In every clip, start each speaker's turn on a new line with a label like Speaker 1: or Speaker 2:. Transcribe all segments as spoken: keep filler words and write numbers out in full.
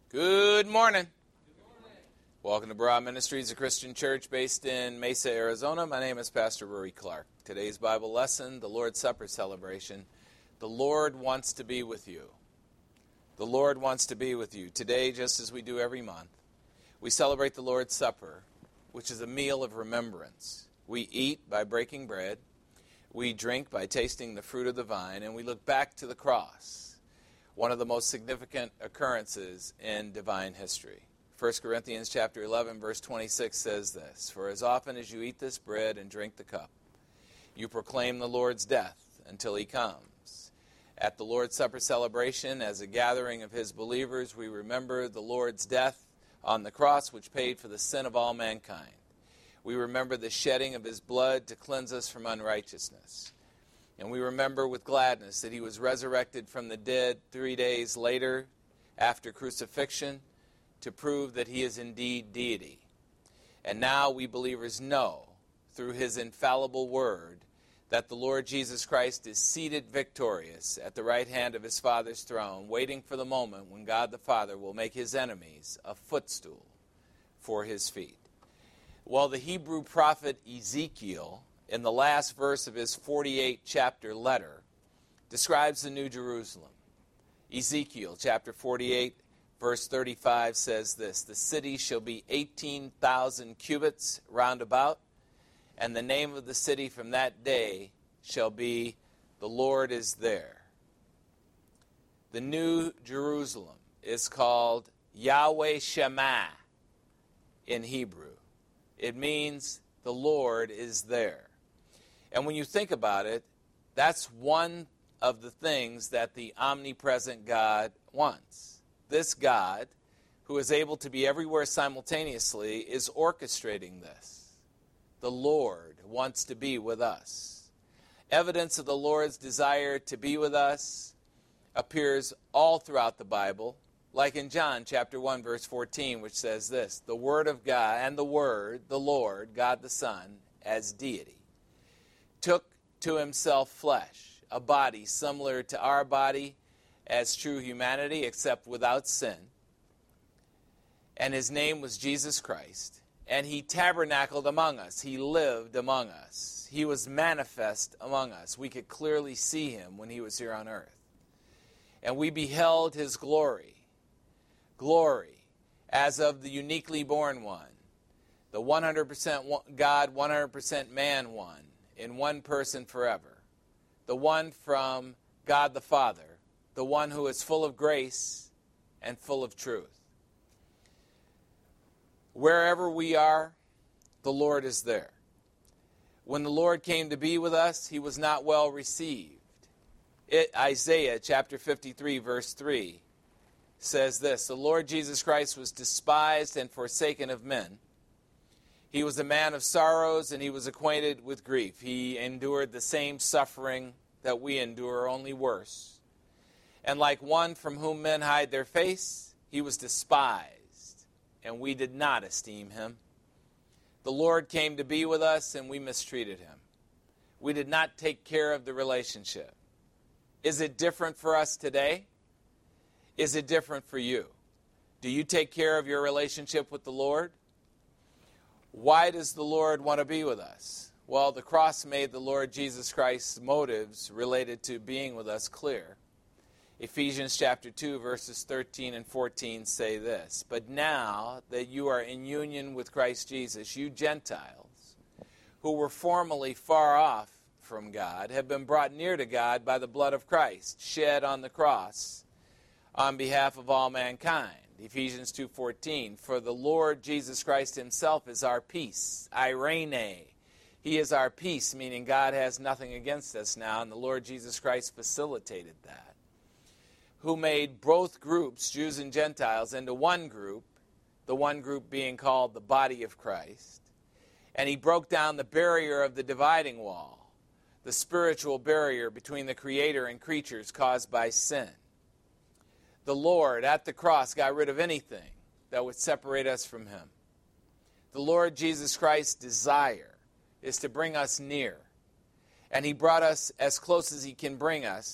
Speaker 1: Good morning. Good morning. Welcome to Broad Ministries, a Christian church based in Mesa, Arizona. My name is Pastor Rory Clark. Today's Bible lesson, the Lord's Supper celebration. The Lord wants to be with you. The Lord wants to be with you. Today, just as we do every month, we celebrate the Lord's Supper, which is a meal of remembrance. We eat by breaking bread. We drink by tasting the fruit of the vine, and we look back to the cross, one of the most significant occurrences in divine history. First Corinthians chapter eleven, verse twenty-six says this, "For as often as you eat this bread and drink the cup, you proclaim the Lord's death until he comes." At the Lord's Supper celebration, as a gathering of his believers, we remember the Lord's death on the cross, which paid for the sin of all mankind. We remember the shedding of his blood to cleanse us from unrighteousness. And we remember with gladness that he was resurrected from the dead three days later after crucifixion to prove that he is indeed deity. And now we believers know through his infallible word that the Lord Jesus Christ is seated victorious at the right hand of his Father's throne, waiting for the moment when God the Father will make his enemies a footstool for his feet. Well, the Hebrew prophet Ezekiel, in the last verse of his forty-eight chapter letter, describes the New Jerusalem. Ezekiel chapter forty-eight, verse thirty-five says this, "The city shall be eighteen thousand cubits round about, and the name of the city from that day shall be, the Lord is there." The New Jerusalem is called Yahweh Shammah in Hebrew. It means the Lord is there. And when you think about it, that's one of the things that the omnipresent God wants. This God, who is able to be everywhere simultaneously, is orchestrating this. The Lord wants to be with us. Evidence of the Lord's desire to be with us appears all throughout the Bible, like in John chapter one, verse fourteen, which says this, "The Word of God and the Word, the Lord, God the Son, as deity, took to himself flesh, a body similar to our body as true humanity, except without sin. And his name was Jesus Christ. And he tabernacled among us. He lived among us. He was manifest among us. We could clearly see him when he was here on earth. And we beheld his glory. Glory as of the uniquely born one, the one hundred percent God, one hundred percent man one, in one person forever, the one from God the Father, the one who is full of grace and full of truth." Wherever we are, the Lord is there. When the Lord came to be with us, he was not well received. It, Isaiah chapter fifty-three, verse three, says this, "The Lord Jesus Christ was despised and forsaken of men. He was a man of sorrows, and he was acquainted with grief." He endured the same suffering that we endure, only worse. "And like one from whom men hide their face, he was despised, and we did not esteem him." The Lord came to be with us, and we mistreated him. We did not take care of the relationship. Is it different for us today? Is it different for you? Do you take care of your relationship with the Lord? Why does the Lord want to be with us? Well, the cross made the Lord Jesus Christ's motives related to being with us clear. Ephesians chapter two, verses thirteen and fourteen say this, "But now that you are in union with Christ Jesus, you Gentiles, who were formerly far off from God, have been brought near to God by the blood of Christ, shed on the cross on behalf of all mankind." Ephesians two fourteen, "For the Lord Jesus Christ himself is our peace," Irene. He is our peace, meaning God has nothing against us now, and the Lord Jesus Christ facilitated that. "Who made both groups, Jews and Gentiles, into one group, the one group being called the body of Christ. And he broke down the barrier of the dividing wall, the spiritual barrier between the Creator and creatures caused by sin." The Lord, at the cross, got rid of anything that would separate us from him. The Lord Jesus Christ's desire is to bring us near. And he brought us as close as he can bring us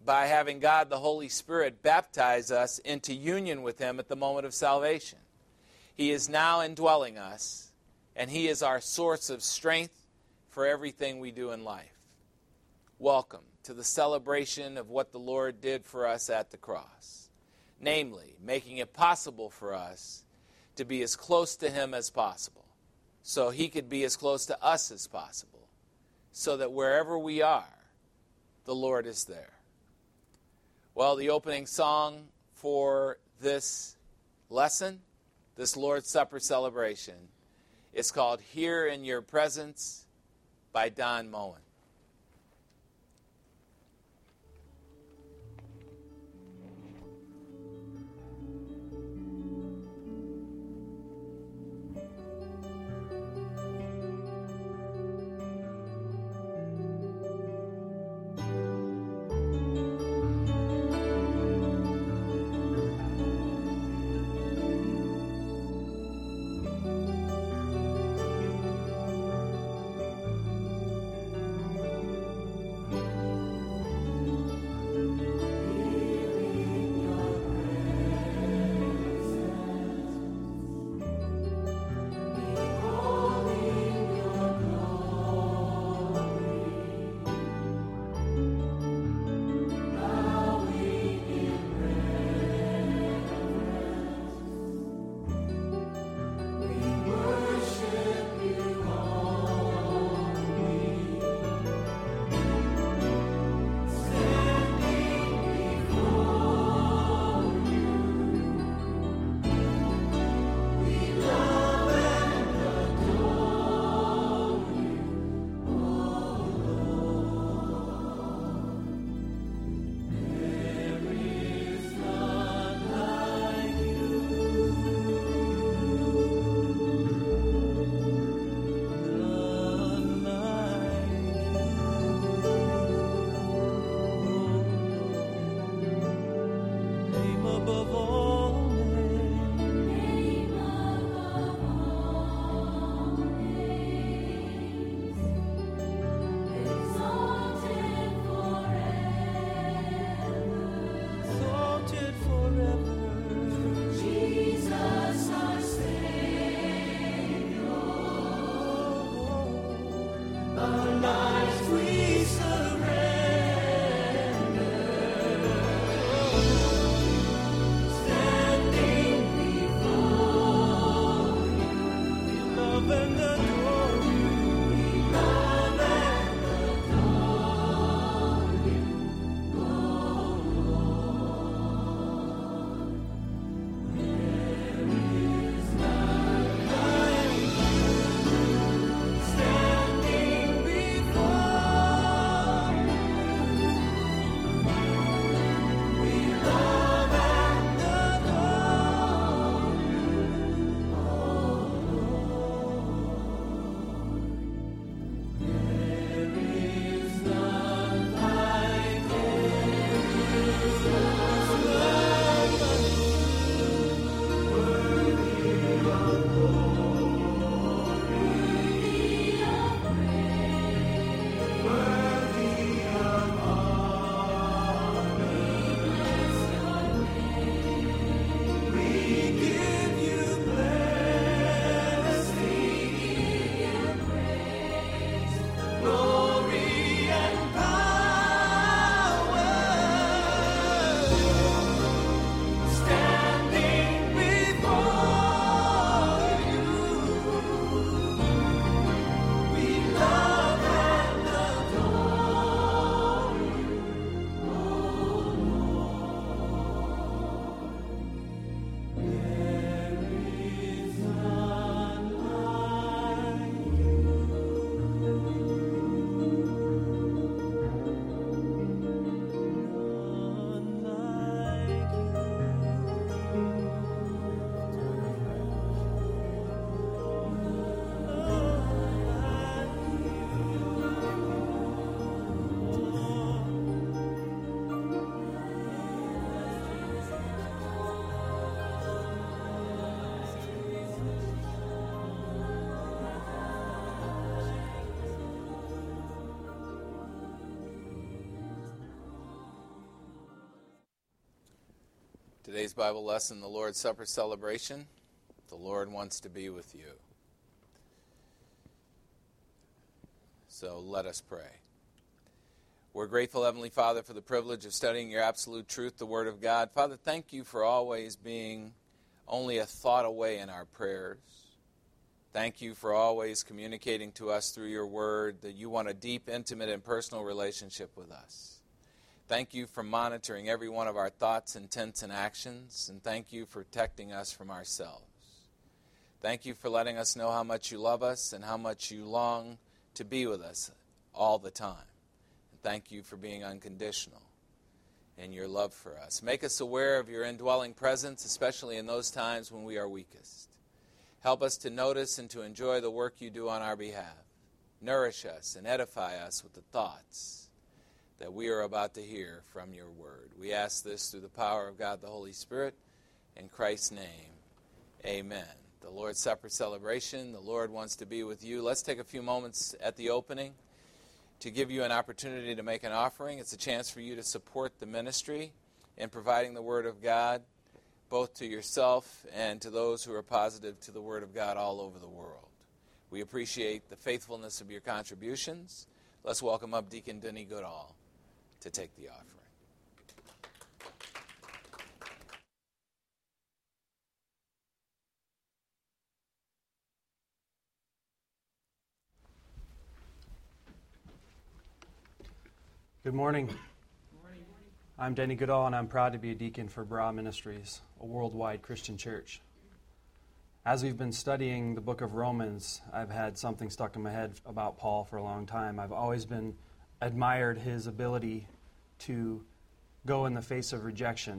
Speaker 1: by having God the Holy Spirit baptize us into union with him at the moment of salvation. He is now indwelling us, and he is our source of strength for everything we do in life. Welcome to the celebration of what the Lord did for us at the cross, namely, making it possible for us to be as close to him as possible, so he could be as close to us as possible, so that wherever we are, the Lord is there. Well, the opening song for this lesson, this Lord's Supper celebration, is called Here in Your Presence by Don Moen. Today's Bible lesson, the Lord's Supper celebration. The Lord wants to be with you. So let us pray. We're grateful, Heavenly Father, for the privilege of studying your absolute truth, the Word of God. Father, thank you for always being only a thought away in our prayers. Thank you for always communicating to us through your Word that you want a deep, intimate, and personal relationship with us. Thank you for monitoring every one of our thoughts, intents, and actions, and thank you for protecting us from ourselves. Thank you for letting us know how much you love us and how much you long to be with us all the time. And thank you for being unconditional in your love for us. Make us aware of your indwelling presence, especially in those times when we are weakest. Help us to notice and to enjoy the work you do on our behalf. Nourish us and edify us with the thoughts that we are about to hear from your word. We ask this through the power of God the Holy Spirit. In Christ's name, amen. The Lord's Supper celebration, the Lord wants to be with you. Let's take a few moments at the opening to give you an opportunity to make an offering. It's a chance for you to support the ministry in providing the Word of God, both to yourself and to those who are positive to the Word of God all over the world. We appreciate the faithfulness of your contributions. Let's welcome up Deacon Denny Goodall to take the offering.
Speaker 2: Good morning. Good morning. I'm Denny Goodall, and I'm proud to be a deacon for Bra Ministries, a worldwide Christian church. As we've been studying the book of Romans, I've had something stuck in my head about Paul for a long time. I've always been admired his ability to go in the face of rejection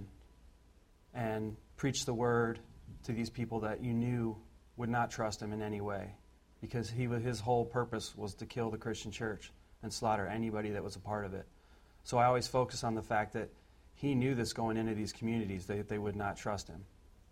Speaker 2: and preach the word to these people that you knew would not trust him in any way, because he his whole purpose was to kill the Christian church and slaughter anybody that was a part of it. So I always focus on the fact that he knew this going into these communities, that they would not trust him.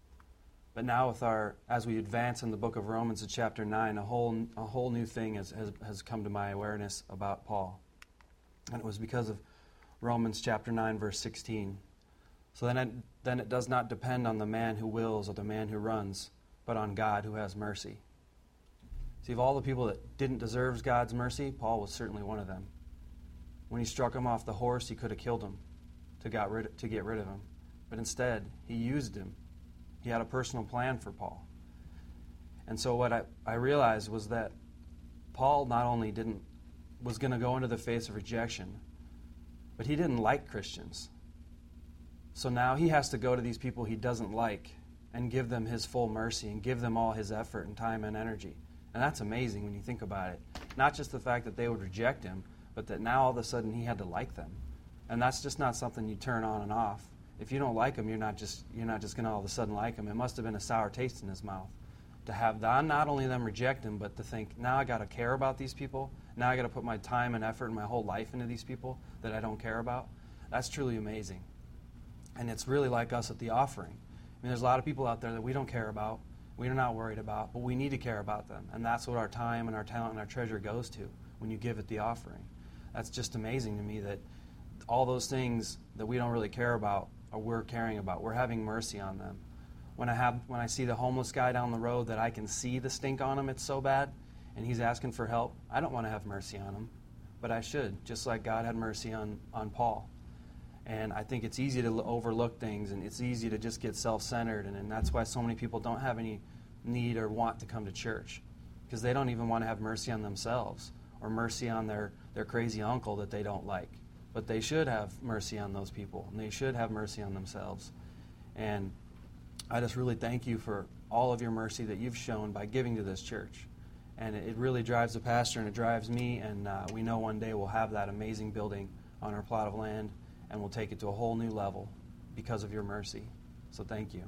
Speaker 2: But now with our, as we advance in the book of Romans in chapter nine, a whole a whole new thing has, has, has come to my awareness about Paul. And it was because of Romans chapter nine, verse sixteen. So then it, then it does not depend on the man who wills or the man who runs, but on God who has mercy. See, of all the people that didn't deserve God's mercy, Paul was certainly one of them. When he struck him off the horse, he could have killed him to, got rid, to get rid of him. But instead, he used him. He had a personal plan for Paul. And so what I, I realized was that Paul not only didn't was going to go into the face of rejection, but he didn't like Christians. So now he has to go to these people he doesn't like and give them his full mercy and give them all his effort and time and energy. And that's amazing when you think about it. Not just the fact that they would reject him, but that now all of a sudden he had to like them. And that's just not something you turn on and off. If you don't like them, you're not just you're not just going to all of a sudden like them. It must have been a sour taste in his mouth to have not only them reject him, but to think, now I got to care about these people. Now I got to put my time and effort and my whole life into these people that I don't care about. That's truly amazing. And it's really like us at the offering. I mean, there's a lot of people out there that we don't care about, we're not worried about, but we need to care about them. And that's what our time and our talent and our treasure goes to when you give at the offering. That's just amazing to me that all those things that we don't really care about or we're caring about. We're having mercy on them. When I have, when I see the homeless guy down the road that I can see the stink on him, it's so bad, and he's asking for help, I don't want to have mercy on him, but I should, just like God had mercy on, on Paul. And I think it's easy to overlook things, and it's easy to just get self-centered, and, and that's why so many people don't have any need or want to come to church, because they don't even want to have mercy on themselves or mercy on their, their crazy uncle that they don't like. But they should have mercy on those people, and they should have mercy on themselves. And I just really thank you for all of your mercy that you've shown by giving to this church. And it really drives the pastor, and it drives me, and uh, we know one day we'll have that amazing building on our plot of land, and we'll take it to a whole new level because of your mercy. So thank you.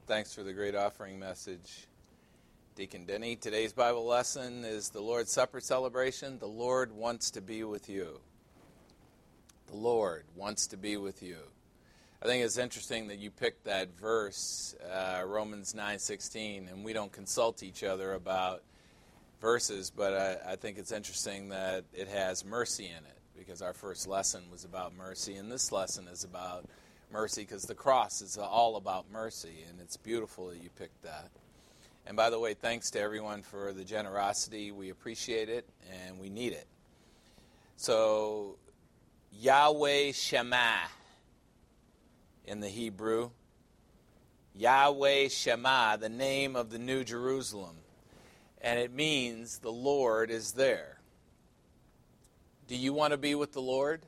Speaker 1: Thanks for the great offering message, Deacon Denny. Today's Bible lesson is the Lord's Supper celebration. The Lord wants to be with you. The Lord wants to be with you. I think it's interesting that you picked that verse, uh, Romans nine sixteen, and we don't consult each other about verses, but I, I think it's interesting that it has mercy in it, because our first lesson was about mercy, and this lesson is about mercy because the cross is all about mercy, and it's beautiful that you picked that. And by the way, thanks to everyone for the generosity. We appreciate it, and we need it. So, Yahweh Shema in the Hebrew. Yahweh Shema, the name of the New Jerusalem. And it means the Lord is there. Do you want to be with the Lord?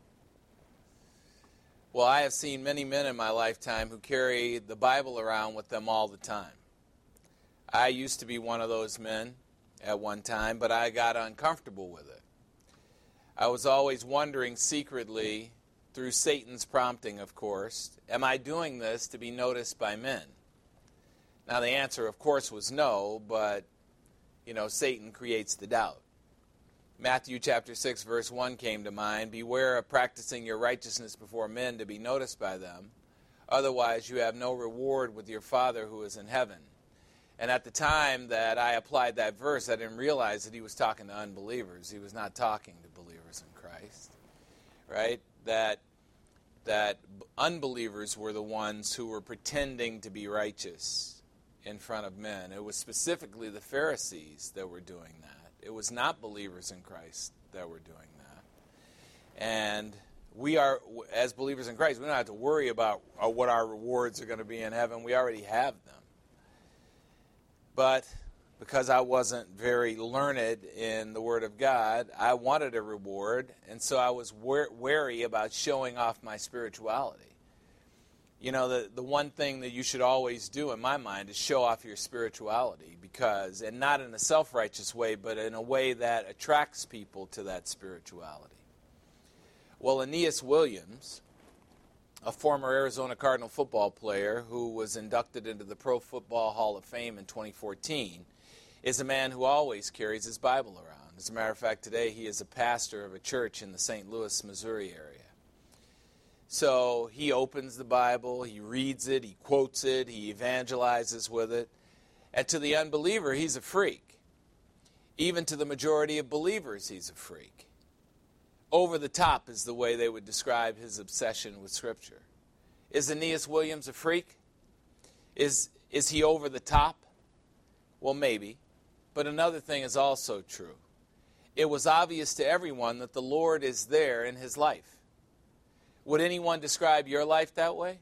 Speaker 1: Well, I have seen many men in my lifetime who carry the Bible around with them all the time. I used to be one of those men at one time, but I got uncomfortable with it. I was always wondering secretly, through Satan's prompting, of course, am I doing this to be noticed by men? Now, the answer, of course, was no, but, you know, Satan creates the doubt. Matthew chapter six, verse one came to mind. Beware of practicing your righteousness before men to be noticed by them. Otherwise, you have no reward with your Father who is in heaven. And at the time that I applied that verse, I didn't realize that he was talking to unbelievers. He was not talking to believers in Christ, right? That that unbelievers were the ones who were pretending to be righteous in front of men. It was specifically the Pharisees that were doing that. It was not believers in Christ that were doing that. And we are, as believers in Christ, we don't have to worry about uh, what our rewards are going to be in heaven. We already have them. But because I wasn't very learned in the Word of God, I wanted a reward, and so I was wary about showing off my spirituality. You know, the, the one thing that you should always do, in my mind, is show off your spirituality, because, and not in a self-righteous way, but in a way that attracts people to that spirituality. Well, Aeneas Williams, a former Arizona Cardinal football player who was inducted into the Pro Football Hall of Fame in twenty fourteen, is a man who always carries his Bible around. As a matter of fact, today he is a pastor of a church in the Saint Louis, Missouri area. So he opens the Bible, he reads it, he quotes it, he evangelizes with it. And to the unbeliever, he's a freak. Even to the majority of believers, he's a freak. Over the top is the way they would describe his obsession with Scripture. Is Aeneas Williams a freak? Is, is he over the top? Well, maybe. But another thing is also true. It was obvious to everyone that the Lord is there in his life. Would anyone describe your life that way?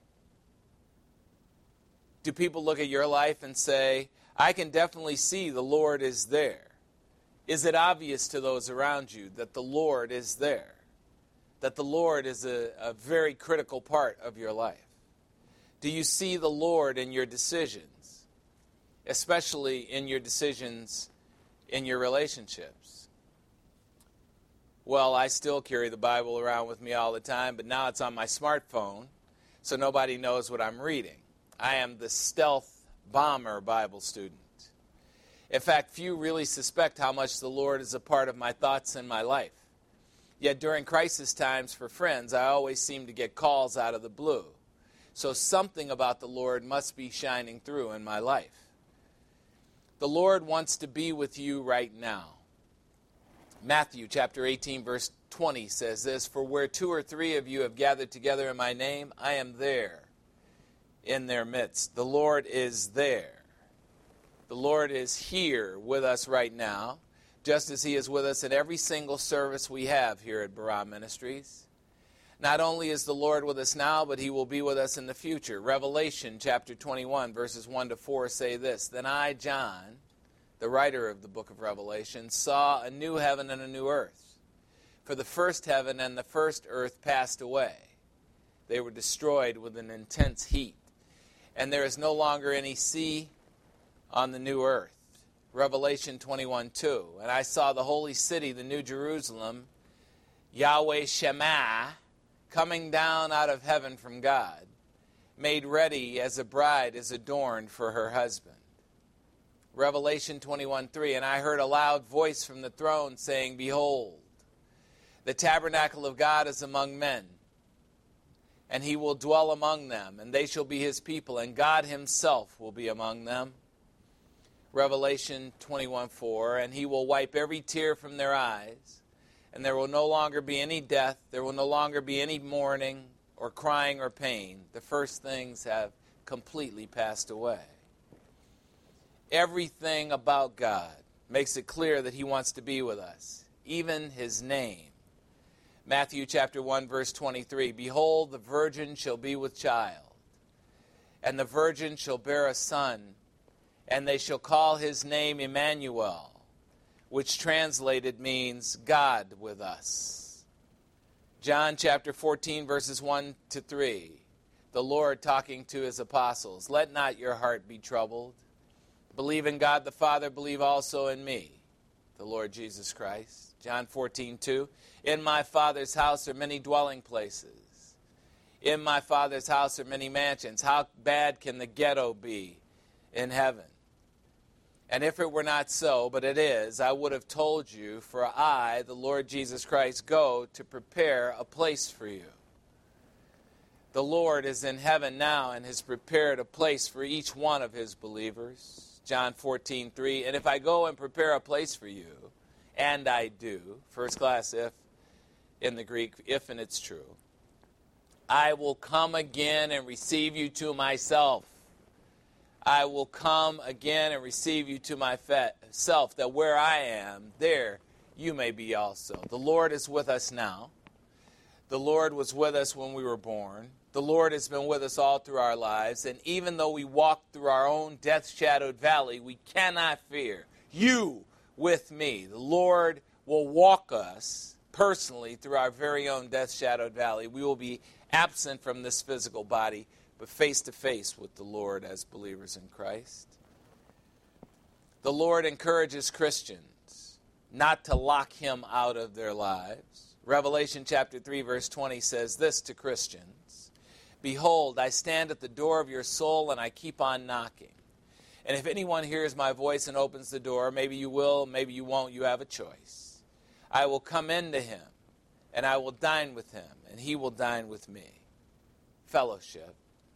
Speaker 1: Do people look at your life and say, I can definitely see the Lord is there? Is it obvious to those around you that the Lord is there? That the Lord is a, a very critical part of your life? Do you see the Lord in your decisions? Especially in your decisions in your relationships? Well, I still carry the Bible around with me all the time, but now it's on my smartphone, so nobody knows what I'm reading. I am the stealth bomber Bible student. In fact, few really suspect how much the Lord is a part of my thoughts and my life. Yet during crisis times for friends, I always seem to get calls out of the blue. So something about the Lord must be shining through in my life. The Lord wants to be with you right now. Matthew chapter eighteen, verse twenty says this, For where two or three of you have gathered together in my name, I am there in their midst. The Lord is there. The Lord is here with us right now, just as he is with us in every single service we have here at Barah Ministries. Not only is the Lord with us now, but he will be with us in the future. Revelation chapter twenty-one, verses one to four say this, Then I, John, the writer of the book of Revelation, saw a new heaven and a new earth. For the first heaven and the first earth passed away. They were destroyed with an intense heat. And there is no longer any sea on the new earth. Revelation twenty-one two. And I saw the holy city, the new Jerusalem, Yahweh Shema, coming down out of heaven from God. made ready as a bride is adorned for her husband. Revelation twenty-one three, and I heard a loud voice from the throne saying, Behold, the tabernacle of God is among men, and he will dwell among them, and they shall be his people, and God himself will be among them. Revelation twenty-one four, and he will wipe every tear from their eyes, and there will no longer be any death, there will no longer be any mourning or crying or pain. The first things have completely passed away. Everything about God makes it clear that he wants to be with us, even his name. Matthew chapter one, verse twenty-three, Behold, the virgin shall be with child, and the virgin shall bear a son, and they shall call his name Emmanuel, which translated means God with us. John chapter fourteen, verses one to three, the Lord talking to his apostles, Let not your heart be troubled. Believe in God the Father, believe also in me, the Lord Jesus Christ. John fourteen two, In my Father's house are many dwelling places. In my Father's house are many mansions. How bad can the ghetto be in heaven? And if it were not so, but it is, I would have told you, for I, the Lord Jesus Christ, go to prepare a place for you. The Lord is in heaven now and has prepared a place for each one of his believers. John fourteen three, and if I go and prepare a place for you, and I do, first class if in the Greek, if and it's true, I will come again and receive you to myself. I will come again and receive you to myself, that where I am, there you may be also. The Lord is with us now. The Lord was with us when we were born. The Lord has been with us all through our lives. And even though we walk through our own death-shadowed valley, we cannot fear. You with me. The Lord will walk us personally through our very own death-shadowed valley. We will be absent from this physical body, but face-to-face with the Lord as believers in Christ. The Lord encourages Christians not to lock him out of their lives. Revelation chapter three, verse twenty says this to Christians, Behold, I stand at the door of your soul, and I keep on knocking. And if anyone hears my voice and opens the door, maybe you will, maybe you won't, you have a choice. I will come into him, and I will dine with him, and he will dine with me. Fellowship.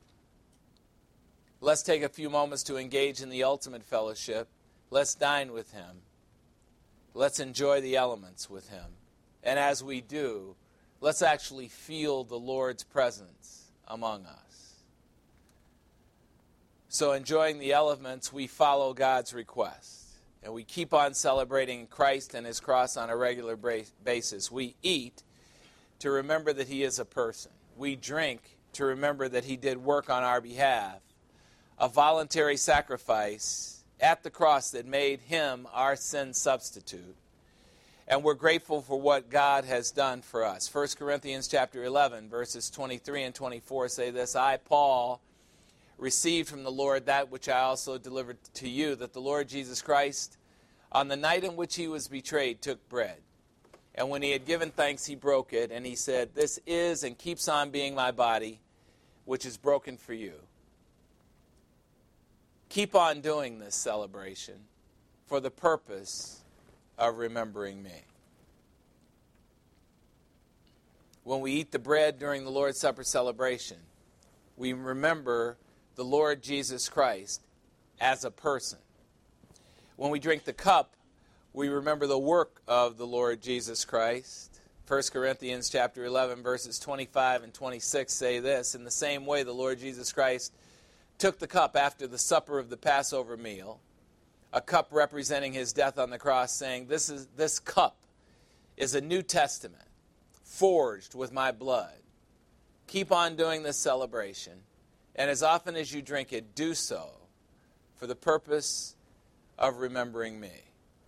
Speaker 1: Let's take a few moments to engage in the ultimate fellowship. Let's dine with him. Let's enjoy the elements with him. And as we do, let's actually feel the Lord's presence among us. So enjoying the elements, we follow God's request. And we keep on celebrating Christ and his cross on a regular basis. We eat to remember that he is a person. We drink to remember that he did work on our behalf. A voluntary sacrifice at the cross that made him our sin substitute. And we're grateful for what God has done for us. First Corinthians chapter eleven, verses twenty-three and twenty-four say this, I, Paul, received from the Lord that which I also delivered to you, that the Lord Jesus Christ, on the night in which he was betrayed, took bread. And when he had given thanks, he broke it, and he said, This is and keeps on being my body, which is broken for you. Keep on doing this celebration for the purpose of remembering me. When we eat the bread during the Lord's Supper celebration, we remember the Lord Jesus Christ as a person. When we drink the cup, we remember the work of the Lord Jesus Christ. First Corinthians chapter eleven, verses twenty-five and twenty-six say this, In the same way, the Lord Jesus Christ took the cup after the supper of the Passover meal, a cup representing his death on the cross, saying, This is this cup is a New Testament, forged with my blood. Keep on doing this celebration, and as often as you drink it, do so for the purpose of remembering me.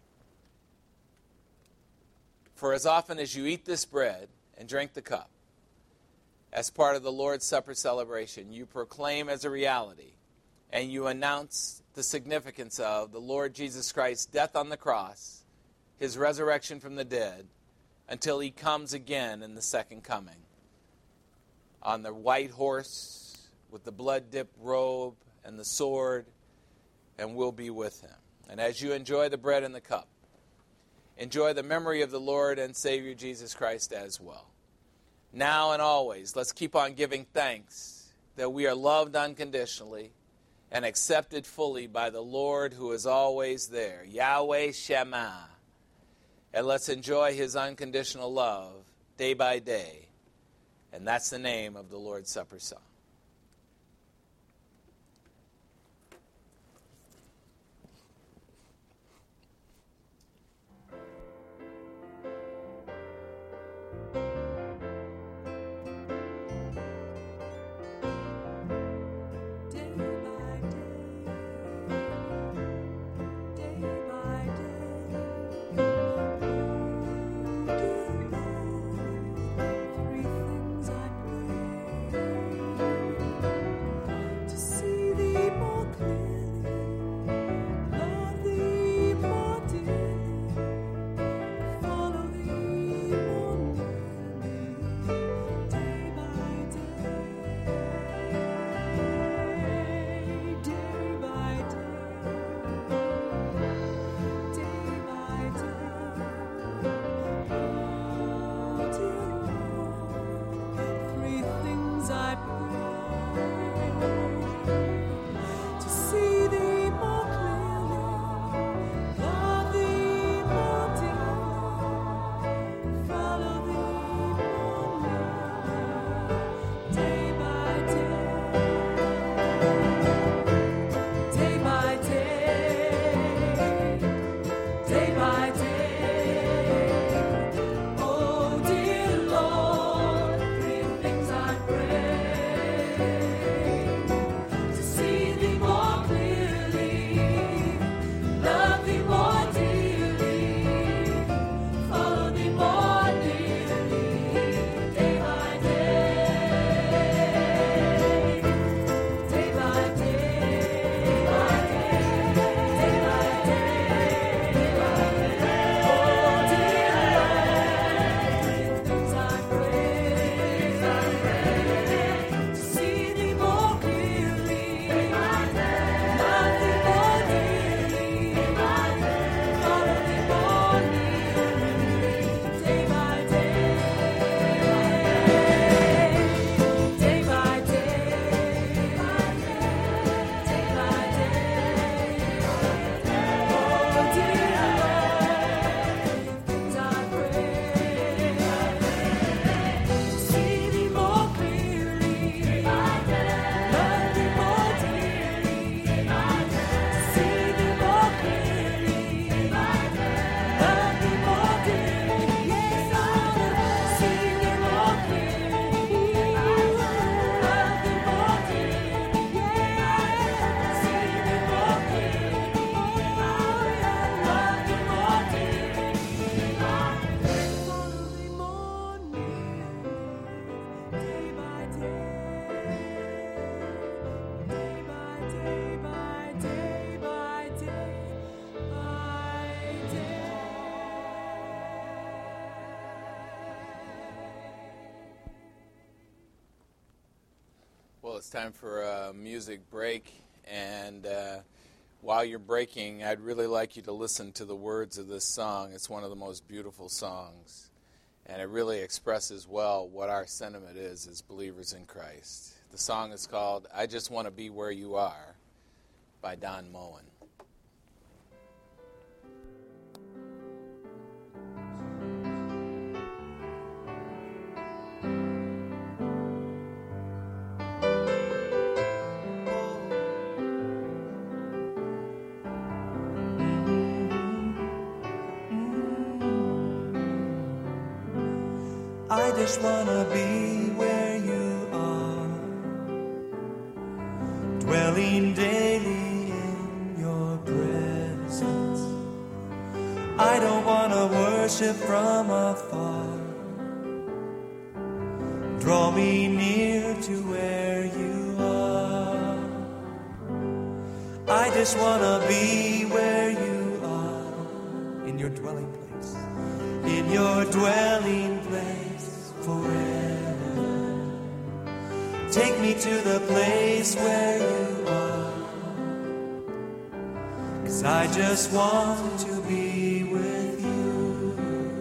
Speaker 1: For as often as you eat this bread and drink the cup, as part of the Lord's Supper celebration, you proclaim as a reality and you announce the significance of the Lord Jesus Christ's death on the cross, his resurrection from the dead, until he comes again in the second coming on the white horse with the blood-dipped robe and the sword, and we'll be with him. And as you enjoy the bread and the cup, enjoy the memory of the Lord and Savior Jesus Christ as well. Now and always, let's keep on giving thanks that we are loved unconditionally and accepted fully by the Lord who is always there, Yahweh Shema. And let's enjoy his unconditional love day by day. And that's the name of the Lord's Supper song. Well, it's time for a music break, and uh, while you're breaking, I'd really like you to listen to the words of this song. It's one of the most beautiful songs, and it really expresses well what our sentiment is as believers in Christ. The song is called I Just Want to Be Where You Are by Don Moen.
Speaker 3: I just wanna be where you are, dwelling daily in your presence. I don't wanna worship from afar. Draw me near to where you are. I just wanna be where you are, in your dwelling place, in your dwelling place. Forever, Take me to the place where you are. 'Cause I just want to be with you.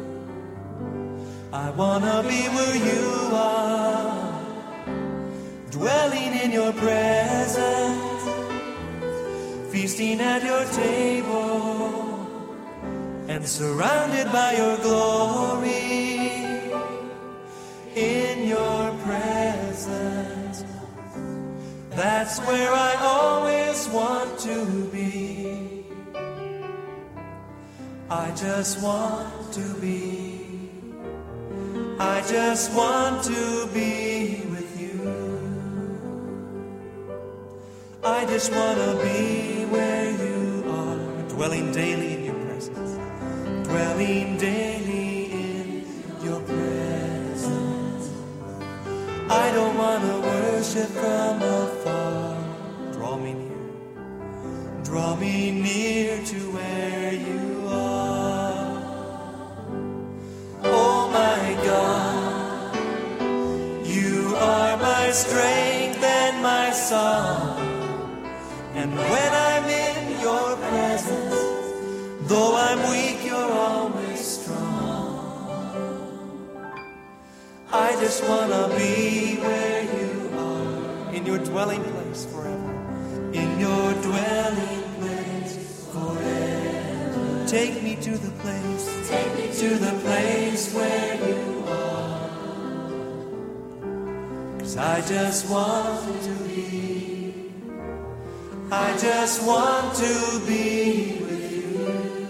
Speaker 3: I wanna be where you are, dwelling in your presence, feasting at your table, and surrounded by your glory. In your presence, that's where I always want to be. I just want to be, I just want to be with you. I just want to be where you are, dwelling daily in your presence, dwelling daily in your presence. I don't want to worship from afar. Draw me near, draw me near to where you are. Oh my God, you are my strength and my song. And when I'm in your presence, though I'm weak, you're always strong. I just want to be where you are, in your dwelling place forever, in your dwelling place forever. Take me to the place, take me to the place where you are. 'Cause I just want to be, I just want to be with you.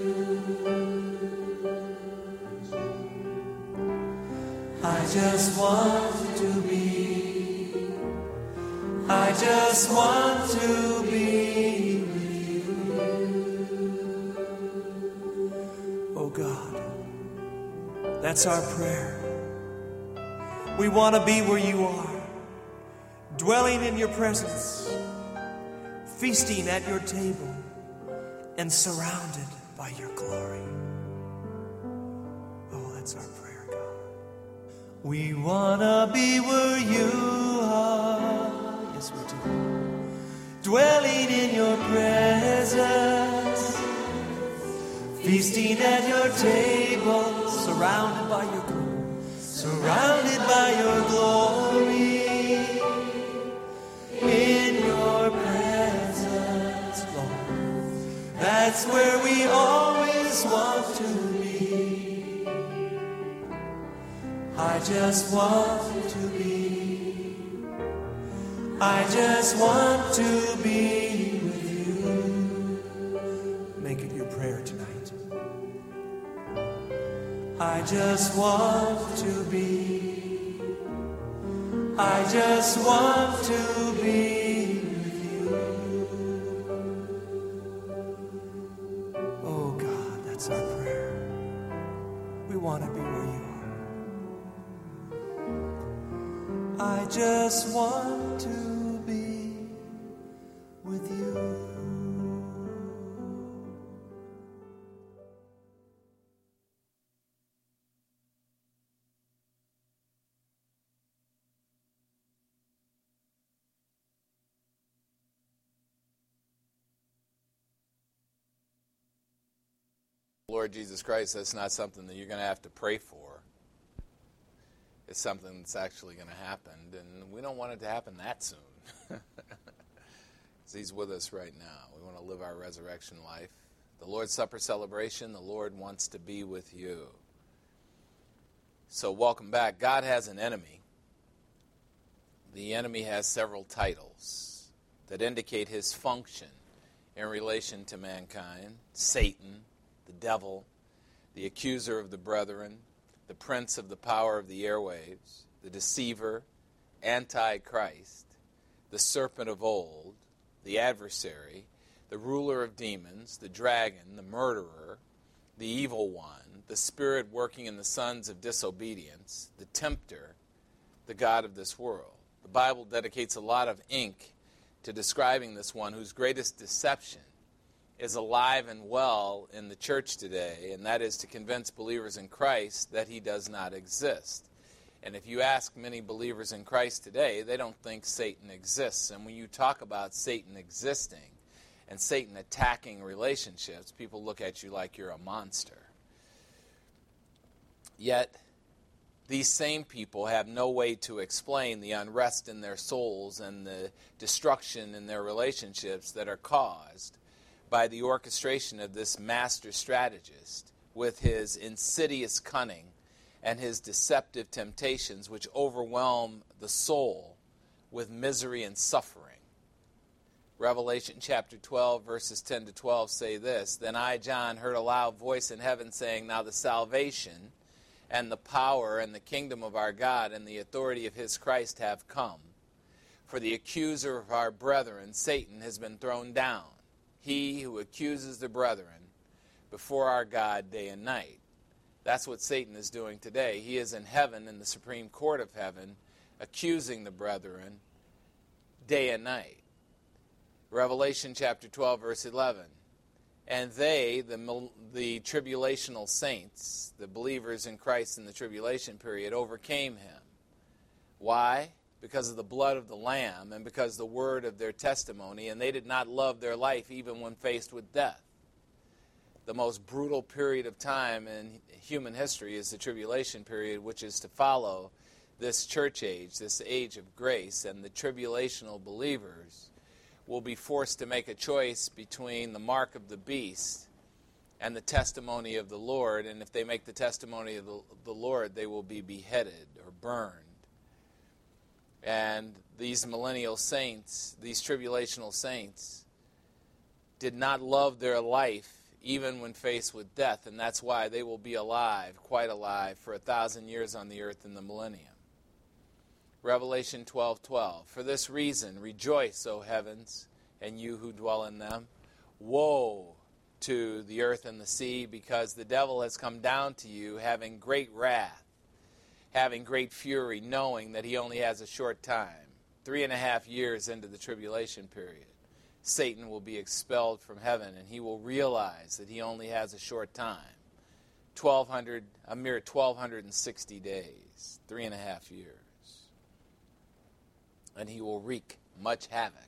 Speaker 3: I just want to be, I just want to be with you. Oh God, that's our prayer. We want to be where you are, dwelling in your presence, feasting at your table, and surrounded by your glory. Oh, that's our prayer, God. We want to be where you are. Yes, we do. Dwelling in your presence, feasting at your table, surrounded by your glory, surrounded by your glory. In your presence, Lord, that's where we always want to be. I just want to be, I just want to be with you. Make it your prayer tonight. I just want to be, I just want to be with you. Oh God, that's our prayer. We want to be where you are. I just want to be with you.
Speaker 1: Lord Jesus Christ, that's not something that you're going to have to pray for. It's something that's actually going to happen, and we don't want it to happen that soon. Because he's with us right now. We want to live our resurrection life. The Lord's Supper celebration, the Lord wants to be with you. So welcome back. God has an enemy. The enemy has several titles that indicate his function in relation to mankind. Satan, the devil, the accuser of the brethren, the prince of the power of the airwaves, the deceiver, Antichrist, the serpent of old, the adversary, the ruler of demons, the dragon, the murderer, the evil one, the spirit working in the sons of disobedience, the tempter, the god of this world. The Bible dedicates a lot of ink to describing this one whose greatest deception is alive and well in the church today, and that is to convince believers in Christ that he does not exist. And if you ask many believers in Christ today, they don't think Satan exists. And when you talk about Satan existing and Satan attacking relationships, people look at you like you're a monster. Yet, these same people have no way to explain the unrest in their souls and the destruction in their relationships that are caused by the orchestration of this master strategist with his insidious cunning and his deceptive temptations, which overwhelm the soul with misery and suffering. Revelation chapter twelve, verses ten to twelve say this, "Then I, John, heard a loud voice in heaven saying, Now the salvation and the power and the kingdom of our God and the authority of his Christ have come. For the accuser of our brethren, Satan, has been thrown down, he who accuses the brethren before our God day and night." That's what Satan is doing today. He is in heaven, in the supreme court of heaven, accusing the brethren day and night. Revelation chapter twelve, verse eleven. "And they, the, the tribulational saints, the believers in Christ in the tribulation period, overcame him." Why? Because of the blood of the Lamb and because of the word of their testimony, and they did not love their life even when faced with death. The most brutal period of time in human history is the tribulation period, which is to follow this church age, this age of grace, and the tribulational believers will be forced to make a choice between the mark of the beast and the testimony of the Lord, and if they make the testimony of the, the Lord, they will be beheaded or burned. And these millennial saints, these tribulational saints, did not love their life even when faced with death, and that's why they will be alive, quite alive, for a thousand years on the earth in the millennium. Revelation twelve twelve. "For this reason, rejoice, O heavens, and you who dwell in them. Woe to the earth and the sea, because the devil has come down to you, having great wrath, having great fury, knowing that he only has a short time." Three and a half years into the tribulation period, Satan will be expelled from heaven, and he will realize that he only has a short time. twelve hundred, a mere twelve sixty days, three and a half years. And he will wreak much havoc.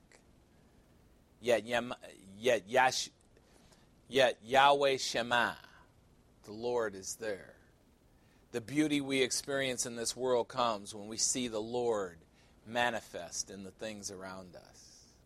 Speaker 1: Yet, yet, Yash, yet Yahweh Shema, the Lord is there. The beauty we experience in this world comes when we see the Lord manifest in the things around us.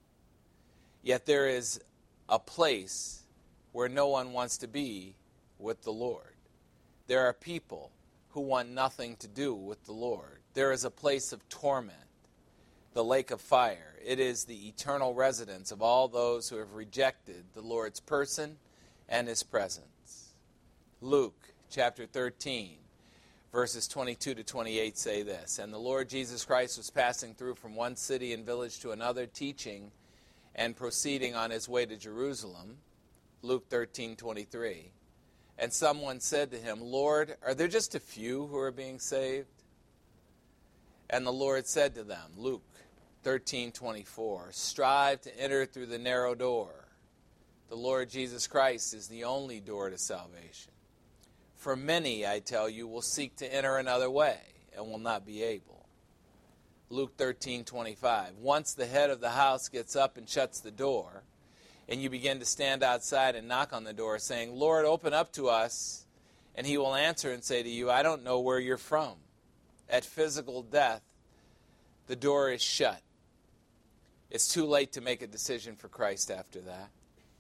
Speaker 1: Yet there is a place where no one wants to be with the Lord. There are people who want nothing to do with the Lord. There is a place of torment, the lake of fire. It is the eternal residence of all those who have rejected the Lord's person and his presence. Luke chapter thirteen, verses twenty-two to twenty-eight say this, "And the Lord Jesus Christ was passing through from one city and village to another, teaching and proceeding on his way to Jerusalem." Luke thirteen twenty-three. "And someone said to him, 'Lord, are there just a few who are being saved?' And the Lord said to them," Luke thirteen twenty-four, "Strive to enter through the narrow door. The Lord Jesus Christ is the only door to salvation. For many, I tell you, will seek to enter another way and will not be able." Luke thirteen twenty-five. "Once the head of the house gets up and shuts the door, and you begin to stand outside and knock on the door, saying, 'Lord, open up to us,' and he will answer and say to you, 'I don't know where you're from.' At physical death, the door is shut. It's too late to make a decision for Christ after that."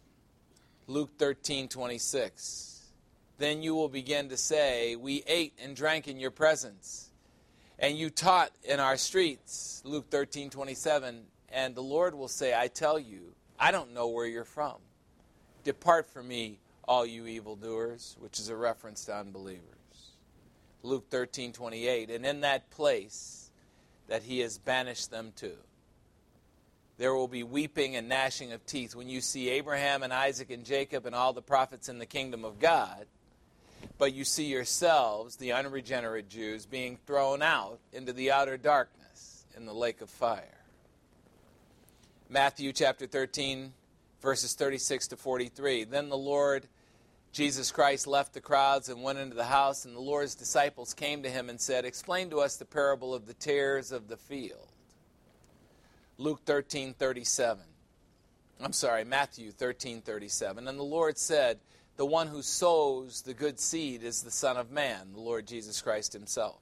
Speaker 1: Luke thirteen twenty-six. "Then you will begin to say, 'We ate and drank in your presence, and you taught in our streets.' Luke thirteen twenty-seven. "And the Lord will say, 'I tell you, I don't know where you're from. Depart from me, all you evildoers,'" which is a reference to unbelievers. Luke thirteen twenty-eight. "And in that place that he has banished them to, there will be weeping and gnashing of teeth when you see Abraham and Isaac and Jacob and all the prophets in the kingdom of God, but you see yourselves, the unregenerate Jews, being thrown out into the outer darkness in the lake of fire." Matthew chapter thirteen, verses thirty-six to forty-three. "Then the Lord Jesus Christ left the crowds and went into the house, and the Lord's disciples came to him and said, "Explain to us the parable of the tares of the field." Luke thirteen thirty-seven. I'm sorry, Matthew thirteen thirty-seven. And the Lord said, "The one who sows the good seed is the Son of Man," the Lord Jesus Christ himself.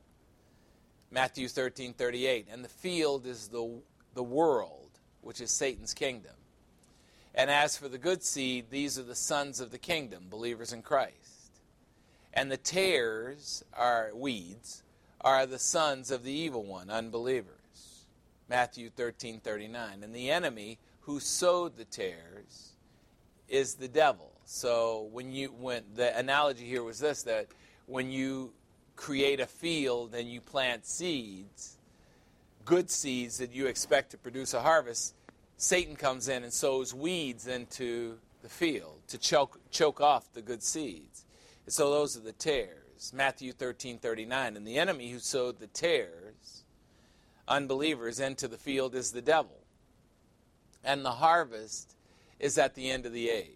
Speaker 1: Matthew thirteen thirty-eight. And the field is the, the world, which is Satan's kingdom. And as for the good seed, these are the sons of the kingdom, believers in Christ. And the tares, are weeds, are the sons of the evil one, unbelievers. Matthew thirteen thirty-nine. And the enemy who sowed the tares is the devil. So when you when the analogy here was this, that when you create a field and you plant seeds, good seeds that you expect to produce a harvest, Satan comes in and sows weeds into the field to choke, choke off the good seeds. And so those are the tares. Matthew thirteen thirty-nine. And the enemy who sowed the tares, unbelievers, into the field is the devil. And the harvest is at the end of the age.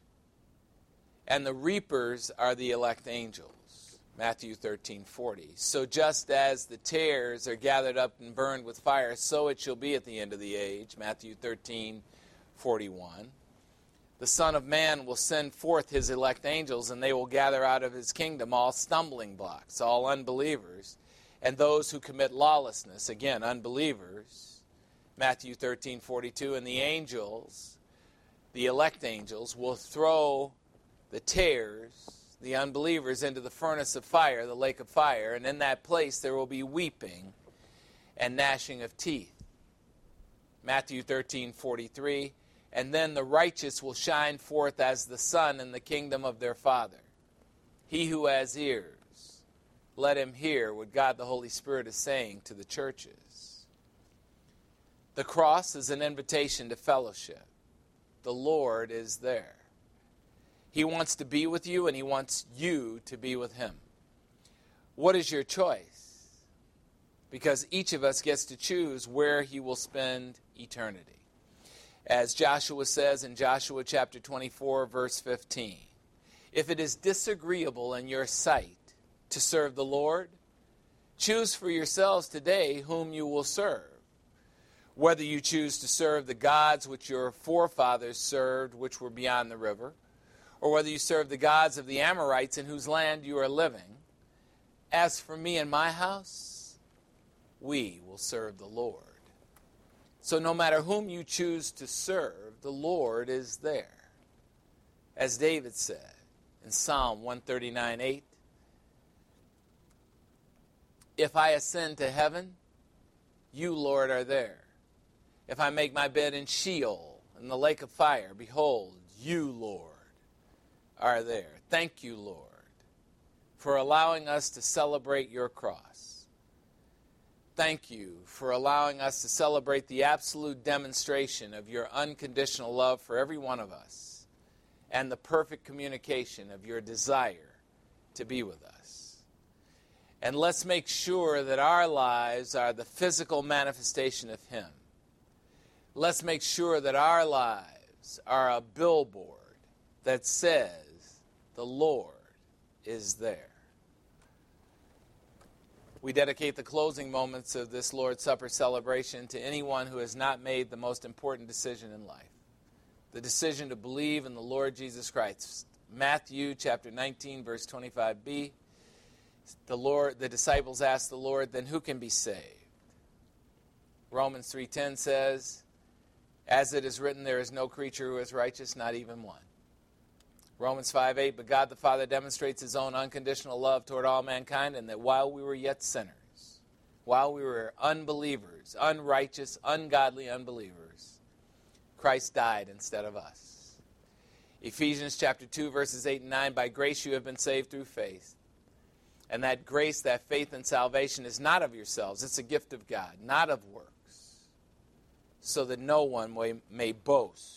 Speaker 1: And the reapers are the elect angels. Matthew thirteen forty. So just as the tares are gathered up and burned with fire, so it shall be at the end of the age. Matthew thirteen forty-one. The Son of Man will send forth his elect angels, and they will gather out of his kingdom all stumbling blocks, all unbelievers, and those who commit lawlessness, again, unbelievers. Matthew thirteen forty-two. And the angels, the elect angels, will throw the tares, the unbelievers, into the furnace of fire, the lake of fire, and in that place there will be weeping and gnashing of teeth. Matthew thirteen forty-three. And then the righteous will shine forth as the sun in the kingdom of their Father. He who has ears, let him hear what God the Holy Spirit is saying to the churches. The cross is an invitation to fellowship. The Lord is there. He wants to be with you, and he wants you to be with him. What is your choice? Because each of us gets to choose where he will spend eternity. As Joshua says in Joshua chapter twenty-four, verse fifteen, if it is disagreeable in your sight to serve the Lord, choose for yourselves today whom you will serve. Whether you choose to serve the gods which your forefathers served, which were beyond the river, or whether you serve the gods of the Amorites in whose land you are living. As for me and my house, we will serve the Lord. So no matter whom you choose to serve, the Lord is there. As David said in Psalm one thirty-nine eight, if I ascend to heaven, you, Lord, are there. If I make my bed in Sheol, in the lake of fire, behold, you, Lord, are there. Thank you, Lord, for allowing us to celebrate your cross. Thank you for allowing us to celebrate the absolute demonstration of your unconditional love for every one of us and the perfect communication of your desire to be with us. And let's make sure that our lives are the physical manifestation of him. Let's make sure that our lives are a billboard that says, the Lord is there. We dedicate the closing moments of this Lord's Supper celebration to anyone who has not made the most important decision in life, the decision to believe in the Lord Jesus Christ. Matthew chapter nineteen, verse twenty-five b, the Lord, the disciples asked the Lord, then who can be saved? Romans three ten says, as it is written, there is no creature who is righteous, not even one. Romans five eight, but God the Father demonstrates his own unconditional love toward all mankind, and that while we were yet sinners, while we were unbelievers, unrighteous, ungodly unbelievers, Christ died instead of us. Ephesians chapter two, verses eight and nine, by grace you have been saved through faith. And that grace, that faith and salvation is not of yourselves. It's a gift of God, not of works, so that no one may, may boast.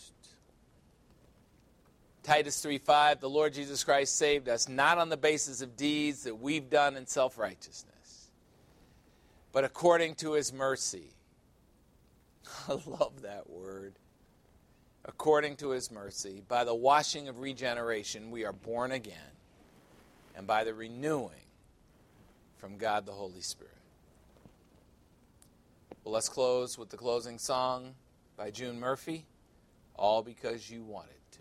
Speaker 1: Titus three five, the Lord Jesus Christ saved us not on the basis of deeds that we've done in self-righteousness, but according to his mercy. I love that word. according to his mercy, by the washing of regeneration, we are born again, and by the renewing from God the Holy Spirit. Well, let's close with the closing song by June Murphy, All Because You Wanted to.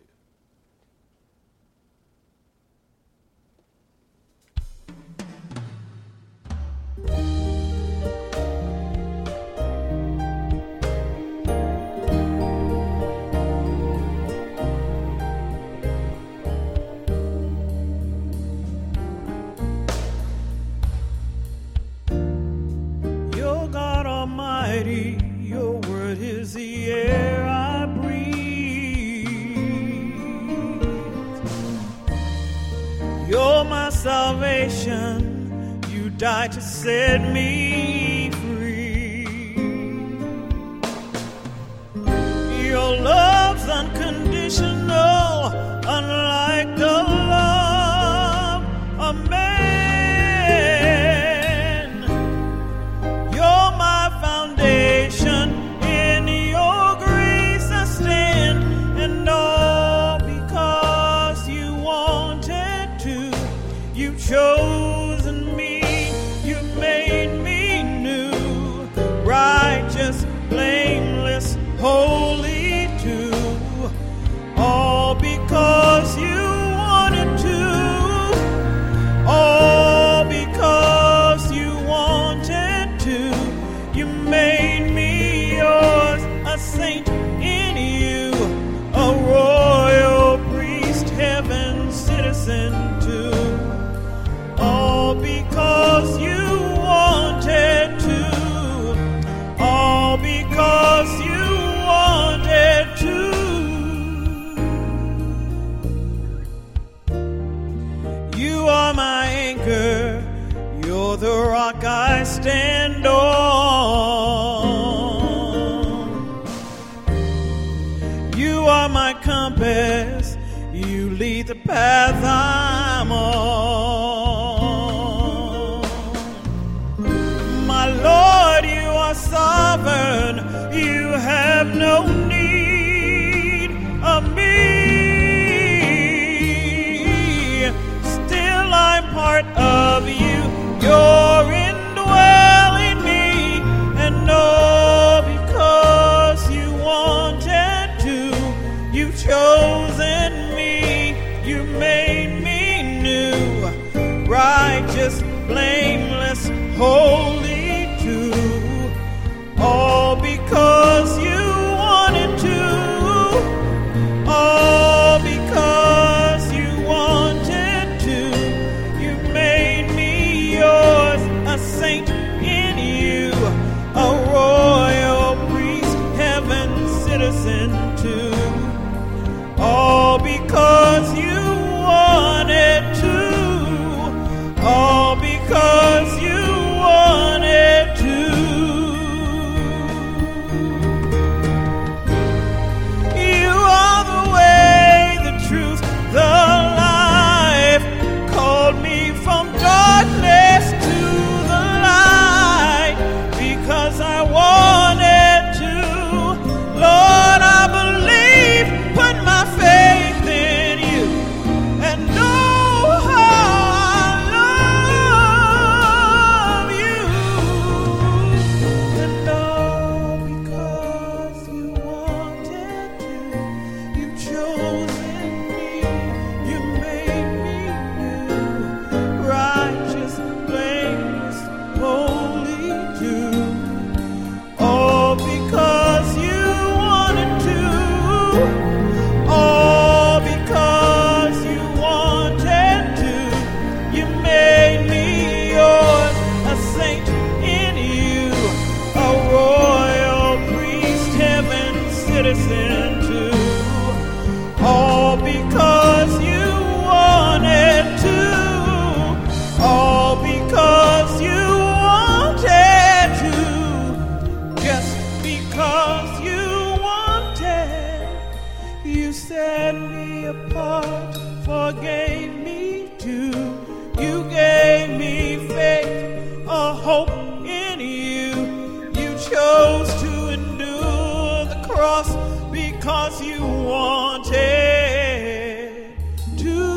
Speaker 3: Your God Almighty, your word is the air I breathe. You're my salvation, you died to set me free. Your love's unconditional, unlike the love of man. You're my foundation, in your grace I stand, and all because you wanted to. You chosen me, you made me new, righteous, blameless, holy too. All because you wanted to. All because you wanted to. You made me yours, a saint in you, a royal priest, heaven's citizen too. All because you wanted to. All because you wanted to. You are my anchor, you're the rock I stand on. You are my compass, you lead the path I'm on. My Lord, you are sovereign, you have no need of me. Still I'm part of you, you're indwelling me, and all because you wanted to. You've chosen me, you made me new, righteous, blameless, holy too. All because you wanted to. All because you wanted to. You made me yours, a saint in you, a royal priest, heaven's citizen too. All because you wanted to. All because you wanted to. You are the way, the truth, the life. Called me from darkness to the light because I wanted to. Lord, I believe, put my faith in you, and know how I love you. And all because you wanted to. You chosen me, you made me new, righteous, blameless, holy too. All because you wanted to. All because you wanted to. You made me yours, a saint in you, a royal priest, heaven's citizen too. All because you wanted to. All because you wanted to. Just because you wanted. You set me apart, forgave me too. You gave me faith, a hope in you. You chose to endure the cross because because you wanted to.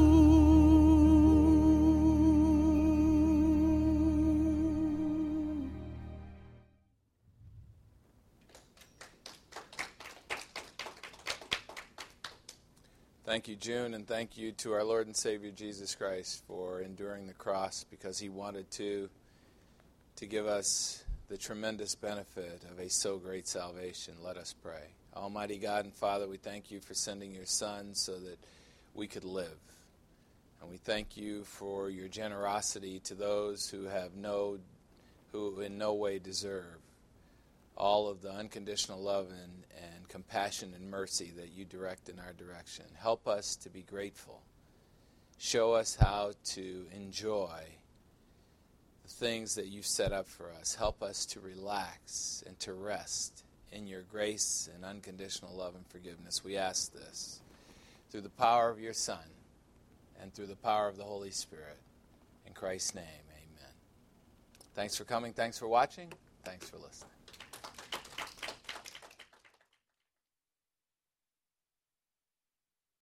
Speaker 1: Thank you, June, and thank you to our Lord and Savior Jesus Christ for enduring the cross because he wanted to, to give us the tremendous benefit of a so great salvation. Let us pray. Almighty God and Father, we thank you for sending your Son so that we could live. And we thank you for your generosity to those who have no, who in no way deserve all of the unconditional love and, and compassion and mercy that you direct in our direction. Help us to be grateful. Show us how to enjoy the things that you've set up for us. Help us to relax and to rest in your grace and unconditional love and forgiveness. We ask this through the power of your Son and through the power of the Holy Spirit. In Christ's name, amen. Thanks for coming. Thanks for watching. Thanks for listening.